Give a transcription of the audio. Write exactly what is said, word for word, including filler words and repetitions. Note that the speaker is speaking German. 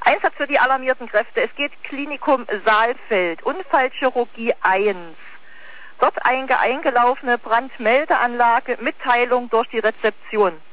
Einsatz für die alarmierten Kräfte. Es geht Klinikum Saalfeld, Unfallchirurgie eins. Dort eine eingelaufene Brandmeldeanlage, Mitteilung durch die Rezeption.